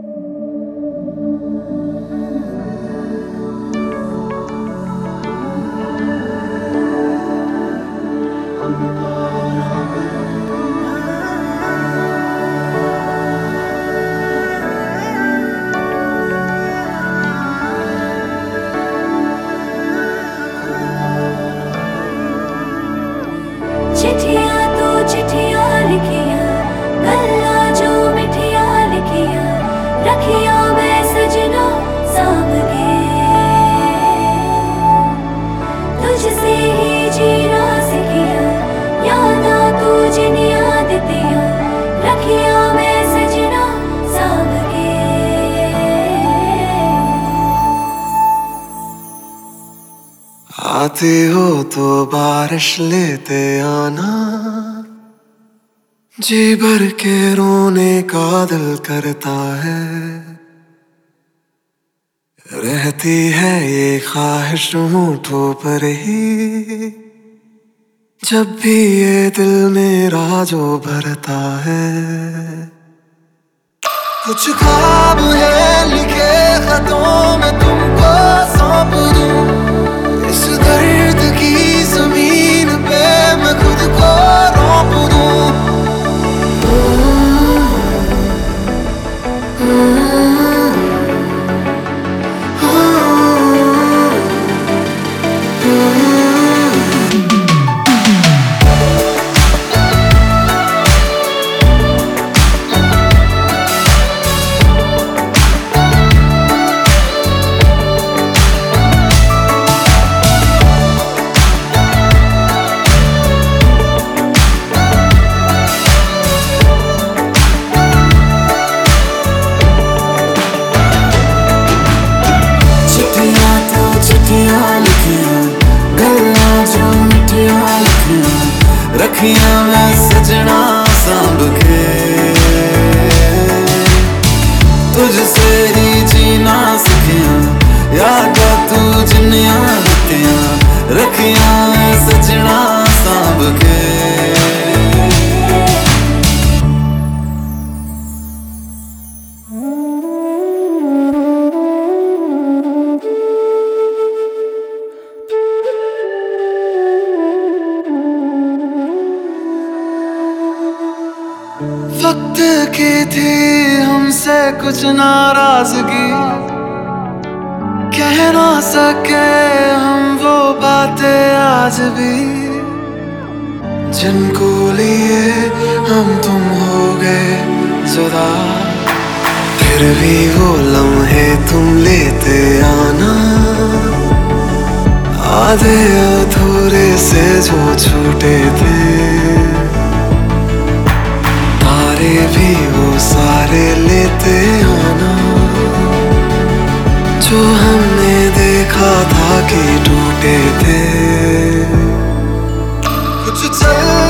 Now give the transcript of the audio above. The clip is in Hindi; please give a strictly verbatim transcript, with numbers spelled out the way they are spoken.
चिट्ठियां तो चिट्ठियां लिखिया, गल्ला जो मिठिया लिखिया, रखिया मैं सजना सांभ के। तुझसे ही जीना सीखिया, यादा तू जिनिया दितिया, रखिया मैं सजना सांभ के। आती हो तो बारिश लेते आना, जी भर के रोने का दिल करता है। रहती है ये ख्वाहिश होठों पर ही, जब भी ये दिल मेरा जो भरता है। कुछ ख्वाब है लिखे खतों में तुमको सौंप दूं, इस दर्द की जमीन पे मैं खुद को रौंप दूं। रखिया मैं सजना सांभ के, तुझसे ही जीना सीखिया, यादा तू जिनिया दितिया, रखिया मैं सजना सांभ के। वक्त की थी हमसे कुछ नाराजगी, कह ना सके हम वो बातें आज भी, जिनको लिए हम तुम हो गए जुदा। फिर भी वो लम्हे तुम लेते आना, आधे अधूरे से जो छूटे थे, भी वो सारे लेते आना, जो हमने देखा था कि टूटे थे। कुछ चल